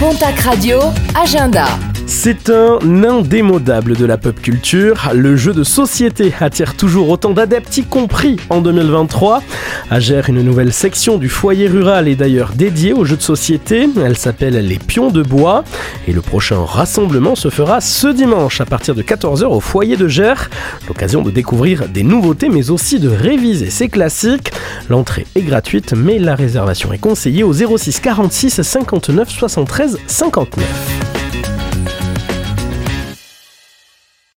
Pontac Radio, agenda. C'est un indémodable de la pop culture. Le jeu de société attire toujours autant d'adeptes, y compris en 2023. À Gers, une nouvelle section du foyer rural est d'ailleurs dédiée aux jeux de société. Elle s'appelle les Pions de Bois. Et le prochain rassemblement se fera ce dimanche à partir de 14h au foyer de Gers. L'occasion de découvrir des nouveautés mais aussi de réviser ses classiques. L'entrée est gratuite mais la réservation est conseillée au 06 46 59 73 59.